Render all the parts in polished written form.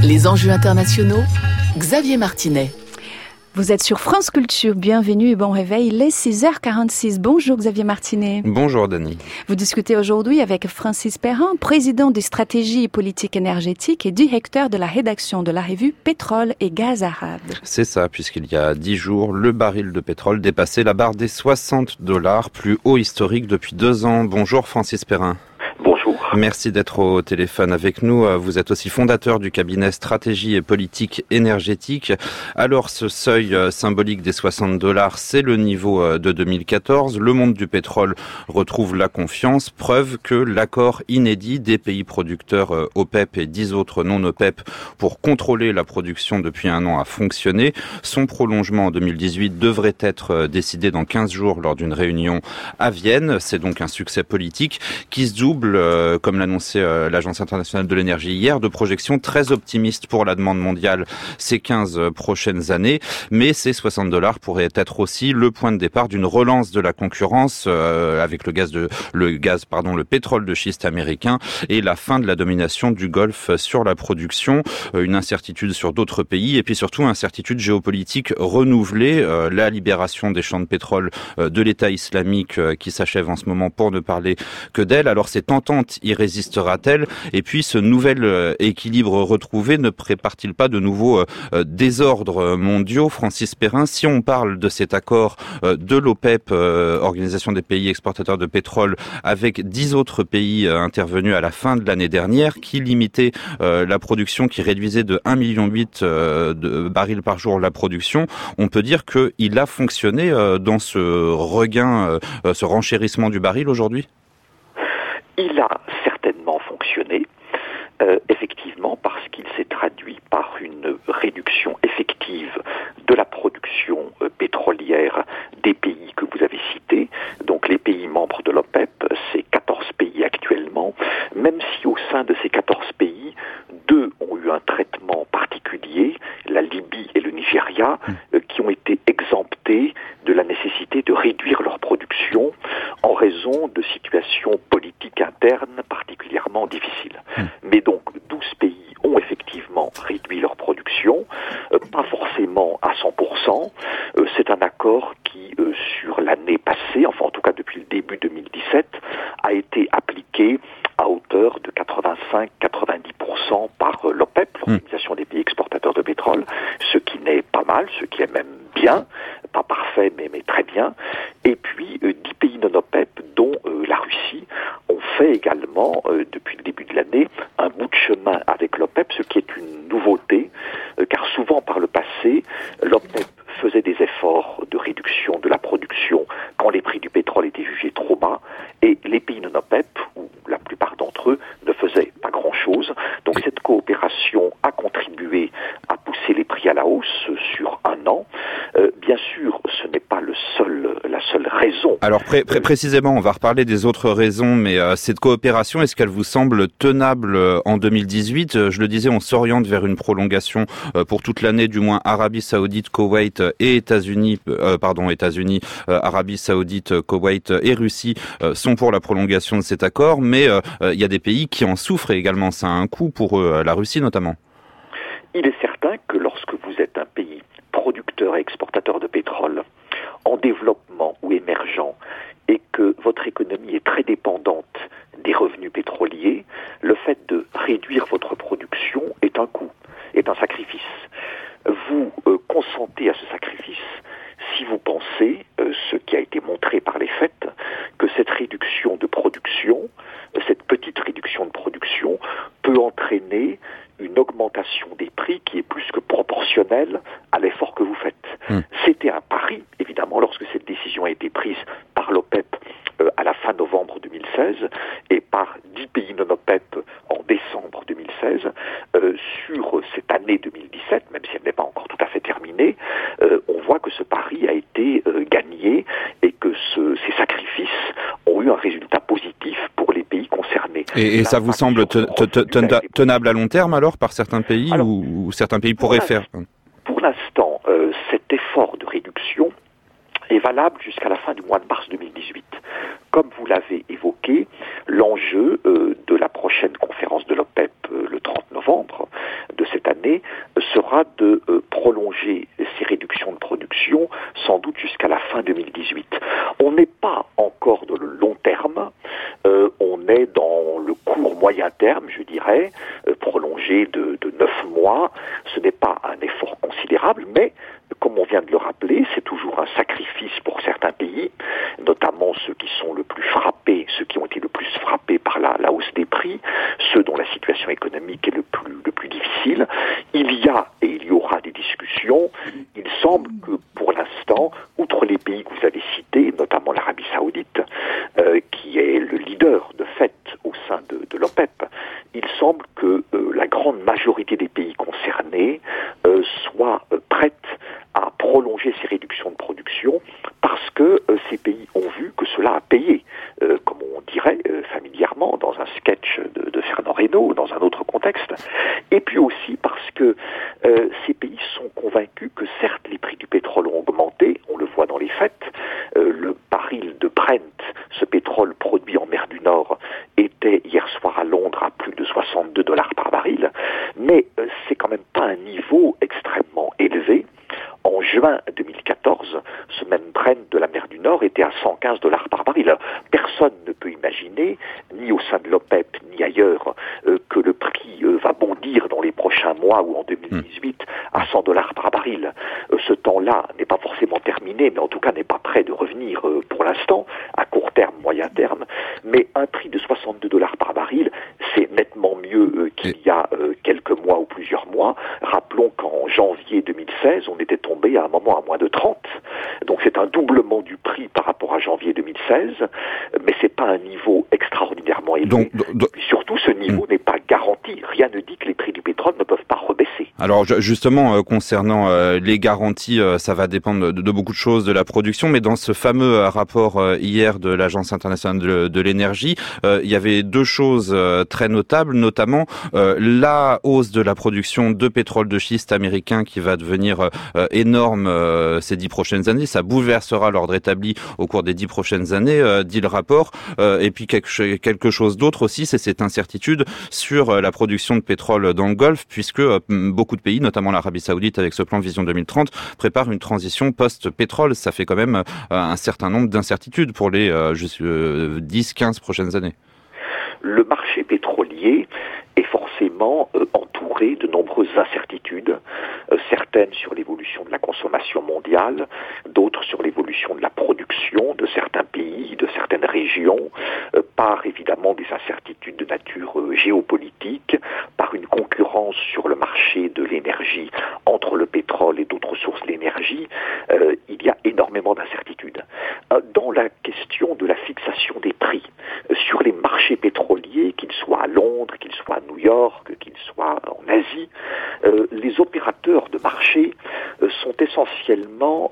Les enjeux internationaux, Xavier Martinet. Vous êtes sur France Culture, bienvenue et bon réveil, il est 6h46. Bonjour Xavier Martinet. Bonjour Dani. Vous discutez aujourd'hui avec Francis Perrin, président des stratégies et politiques énergétiques et directeur de la rédaction de la revue Pétrole et Gaz Arabe. C'est ça, puisqu'il y a 10 jours, le baril de pétrole dépassait la barre des $60, plus haut historique depuis 2 ans. Bonjour Francis Perrin. Bonjour. Merci d'être au téléphone avec nous. Vous êtes aussi fondateur du cabinet Stratégie et Politique Énergétique. Alors, ce seuil symbolique des $60, c'est le niveau de 2014. Le monde du pétrole retrouve la confiance. Preuve que l'accord inédit des pays producteurs OPEP et 10 autres non OPEP pour contrôler la production depuis 1 an a fonctionné. Son prolongement en 2018 devrait être décidé dans 15 jours lors d'une réunion à Vienne. C'est donc un succès politique qui se double, comme l'annonçait l'Agence internationale de l'énergie hier, de projections très optimistes pour la demande mondiale ces 15 prochaines années. Mais ces $60 pourraient être aussi le point de départ d'une relance de la concurrence avec le pétrole de schiste américain et la fin de la domination du Golfe sur la production, une incertitude sur d'autres pays et puis surtout incertitude géopolitique renouvelée, la libération des champs de pétrole de l'État islamique qui s'achève en ce moment pour ne parler que d'elle. Alors cette entente y résistera-t-elle? Et puis ce nouvel équilibre retrouvé ne prépare-t-il pas de nouveaux désordres mondiaux? Francis Perrin, si on parle de cet accord de l'OPEP, Organisation des pays exportateurs de pétrole, avec 10 autres pays intervenus à la fin de l'année dernière, qui limitaient la production, qui réduisait de 1,8 million de barils par jour la production, on peut dire qu'il a fonctionné dans ce regain, ce renchérissement du baril aujourd'hui? Il a certainement fonctionné, effectivement, parce qu'il s'est traduit par une réduction effective de la production pétrolière des pays que vous avez cités. Donc les pays membres de l'OPEP, c'est 14 pays actuellement, même si au sein de ces 14 pays, 2 ont eu un traitement particulier, la Libye et le Nigeria, qui ont été exemptés de la nécessité de réduire leur production en raison de situations politiques internes particulièrement difficiles. Mais donc 12 pays ont effectivement réduit leur production, pas forcément à 100%. C'est un accord qui, sur l'année passée, enfin en tout cas depuis le début 2017, a été appliqué à hauteur de 85-90% par l'OPEP, l'Organisation des pays exportateurs de pétrole, ce qui n'est pas mal, ce qui est même bien, pas parfait mais très bien. Et puis 10 pays non OPEP, dont la Russie, ont fait également, depuis le début de l'année, un bout de chemin avec l'OPEP, ce qui est une nouveauté, car souvent par le passé, l'OPEP faisait des efforts de réduction de la production quand les prix du pétrole étaient jugés trop bas, et les pays non OPEP, ou la plupart d'entre eux, ne faisaient pas grand-chose. Donc cette coopération a contribué à pousser les prix à la hausse sur 1 an. Bien sûr, ce n'est pas la seule raison. Alors précisément, on va reparler des autres raisons, mais cette coopération, est-ce qu'elle vous semble tenable en 2018 ? Je le disais, on s'oriente vers une prolongation pour toute l'année, du moins Arabie Saoudite, Koweït et États-Unis, Arabie Saoudite, Koweït et Russie sont pour la prolongation de cet accord, mais il y a des pays qui en souffrent également. Ça a un coût pour la Russie notamment. Il est certain que lorsque vous êtes un pays producteur et exportateur de pétrole, en développement ou émergent, et que votre économie est très dépendante des revenus pétroliers, le fait de réduire votre production est un coût, est un sacrifice. Vous consentez à ce sacrifice si vous pensez, ce qui a été montré par les faits, que cette réduction de production, cette petite réduction de production, peut entraîner une augmentation des prix qui est plus que proportionnelle à l'effort que vous faites. C'était un pari, évidemment, lorsque cette décision a été prise par l'OPEP à la fin novembre 2016 et par 10 pays non OPEP en décembre 2016, sur cette année 2017, même si elle n'est pas encore tout à fait terminée, on voit que ce pari a été gagné et que ces sacrifices ont eu un résultat positif pour les pays concernés. Et ça vous semble tenable à long terme alors par certains pays, ou certains pays pourraient faire? Pour l'instant, cet effort de réduction est valable jusqu'à la fin du mois de mars 2018. Comme vous l'avez évoqué, l'enjeu de la prochaine conférence de l'OPEP le 30 novembre de cette année sera de prolonger ces réductions de production sans doute jusqu'à la fin 2018. On n'est pas encore dans le long terme, on est dans le court moyen terme, je dirais, prolongé de 9 mois. Ce n'est pas un effort considérable, mais comme on vient de le rappeler, c'est toujours un sacrifice pour certains pays, notamment ceux qui sont le plus frappés, ceux qui ont été le plus frappés par la hausse des prix, ceux dont la situation économique est le plus difficile. Il y a et il y aura des discussions. Il semble que pour l'instant, outre les pays que vous avez cités, notamment l'Arabie Saoudite, qui est le leader de fait au sein de l'OPEP, il semble que la grande majorité des pays concernés soient prêtes à prolonger ces réductions de production parce que ces pays ont vu que cela a payé, comme on dirait familièrement dans un sketch de Fernand Reynaud, dans un autre contexte, et puis aussi parce que ces pays sont convaincus que certes les prix du pétrole ont augmenté, on le voit dans les faits, le baril de Brent, ce pétrole produit en mer du Nord, était hier soir à Londres à plus de $62 par baril, mais c'est quand même pas un niveau extrêmement élevé. En juin 2014, ce même Brent de la mer du Nord était à $115 par baril. Personne ne peut imaginer, ni au sein de l'OPEP, ni ailleurs, que le prix va bondir dans les prochains mois ou en 2018 à $100 par baril. Ce temps-là n'est pas forcément terminé, mais en tout cas n'est pas prêt de revenir pour l'instant, à court terme, moyen terme. Mais un prix de $62 par baril, c'est nettement mieux qu'il y a quelques mois ou plusieurs mois. Rappelons qu'en janvier 2016, on était tombé à un moment à moins de 30. Donc c'est un doublement du prix par rapport à janvier 2016, mais c'est pas un niveau extraordinairement élevé. Et surtout, ce niveau n'est pas garanti. Rien ne dit que les prix du pétrole ne peuvent pas rebaisser. Alors justement, concernant les garanties, ça va dépendre de beaucoup de choses, de la production, mais dans ce fameux rapport hier de l'Agence internationale de l'énergie, il y avait deux choses très notables, notamment la hausse de la production de pétrole de schiste américain qui va devenir énorme ces 10 prochaines années. Ça bouleversera l'ordre établi au cours des 10 prochaines années, dit le rapport. Et puis quelque chose d'autre aussi, c'est cette incertitude sur la production de pétrole dans le Golfe, puisque beaucoup de pays, notamment l'Arabie Saoudite avec ce plan Vision 2030, préparent une transition post-pétrole. Ça fait quand même un certain nombre d'incertitudes pour les 10-15 prochaines années. Le marché pétrolier est forcément entouré de nombreuses incertitudes, certaines sur l'évolution de la consommation mondiale, d'autres sur l'évolution de la production de certains pays, de certaines régions, par évidemment des incertitudes de nature géopolitique, par une concurrence sur le marché de l'énergie entre le pétrole et d'autres sources d'énergie. Il y a énormément d'incertitudes. Dans la question de la fixation des prix, sur les marchés pétroliers, qu'ils soient à Londres, qu'ils soient à New York, qu'ils soient en Asie, les opérateurs de marché sont essentiellement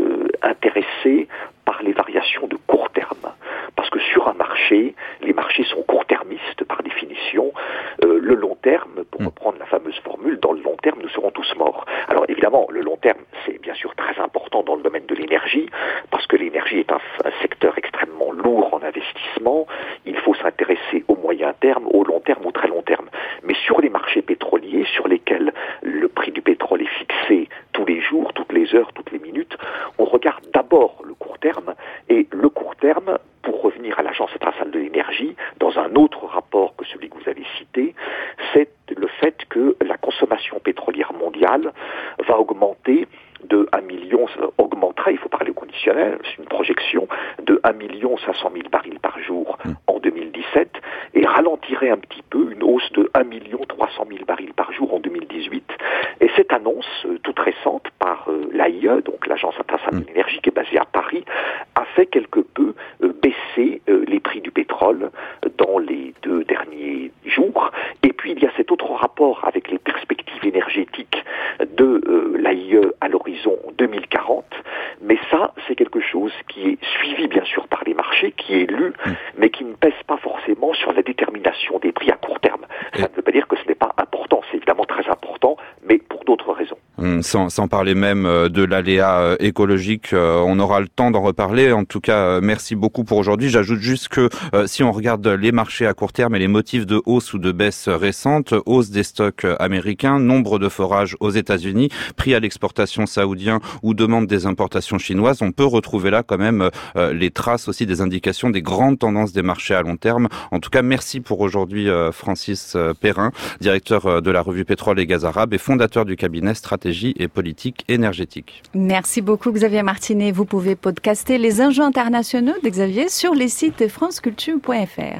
intéressés par les variations de court terme. Parce que sur un marché, les marchés sont court-termistes par définition. Le long terme, pour reprendre la fameuse formule, dans le long terme, nous serons tous morts. Alors évidemment, le long terme, c'est bien sûr très important dans le domaine de l'énergie, parce que l'énergie est un secteur extrêmement lourd en investissement. Il faut s'intéresser au moyen terme, au long terme, au très long terme. Mais sur les marchés pétroliers, sur lesquels le prix du pétrole est fixé tous les jours, toutes les heures, toutes les minutes, on regarde d'abord le court terme, et le court terme, pour revenir à l'Agence internationale de l'énergie, dans un autre rapport que celui que vous avez cité, c'est le fait que la consommation pétrolière mondiale va augmenter de 1 million, augmentera, il faut parler au conditionnel, c'est une projection, de 1 500 000 barils par jour en 2017 et ralentirait un petit peu, une hausse de 1 300 000 barils par jour en 2018. Et cette annonce toute récente par l'AIE, donc l'Agence internationale de l'énergie qui est basée à Paris, a fait quelque peu baisser les prix du pétrole dans les 2 derniers jours. Et puis il y a cet autre rapport avec les perspectives énergétiques de l'AIE à l'horizon 2040. Mais ça, c'est quelque chose qui est suivi bien sûr par les marchés, qui est lu, mais qui ne pèse pas forcément sur la détermination des prix à court terme. Ça ne veut pas dire que ce n'est pas important, c'est évidemment très important, mais pour d'autres raisons. Sans parler même de l'aléa écologique, on aura le temps d'en reparler. En tout cas, merci beaucoup pour aujourd'hui. J'ajoute juste que si on regarde les marchés à court terme et les motifs de hausse ou de baisse récente, hausse des stocks américains, nombre de forages aux États-Unis, prix à l'exportation saoudien ou demande des importations chinoises, on peut retrouver là quand même les traces aussi des indications des grandes tendances des marchés à long terme. En tout cas, merci pour aujourd'hui Francis Perrin, directeur de la revue Pétrole et Gaz Arabes et fondateur du cabinet Stratégie et Politique Énergétique. Merci beaucoup Xavier Martinet. Vous pouvez podcaster les enjeux internationaux de Xavier sur les sites franceculture.fr.